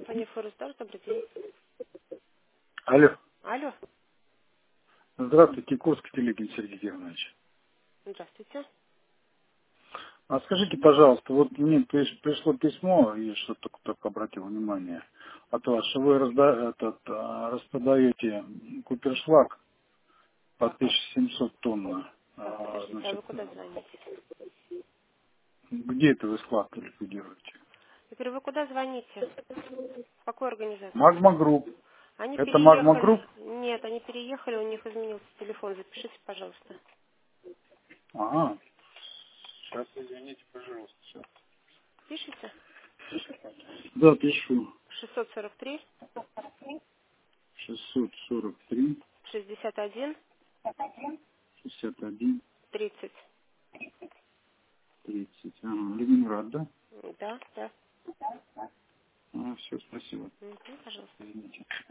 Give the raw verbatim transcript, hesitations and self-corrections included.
Компания Форестор, добрый день. Алло. Алло, Здравствуйте, Курский Телегин Сергей Германович. здравствуйте. А скажите, пожалуйста, вот мне приш- пришло письмо, и что только, только обратил внимание, от вас, что вы разда- этот, а, распродаете купершлаг по тысяча семьсот тонн. Так, А, подождите, а значит, вы куда звоните? где это вы склад ликвидируете? Я говорю, вы куда звоните? В какую организацию? Магма Групп. Они Это Магма переехали. Групп? Нет, они переехали, у них изменился телефон. Запишите, пожалуйста. Ага. Сейчас, извините, пожалуйста. Сейчас. Пишите. Да, пишу. шестьсот сорок три шестьсот сорок три шестьдесят один шестьдесят один тридцать. тридцать. Ага, Ленинград, да? Да, да. А, все, спасибо. Мгм, пожалуйста. Извините.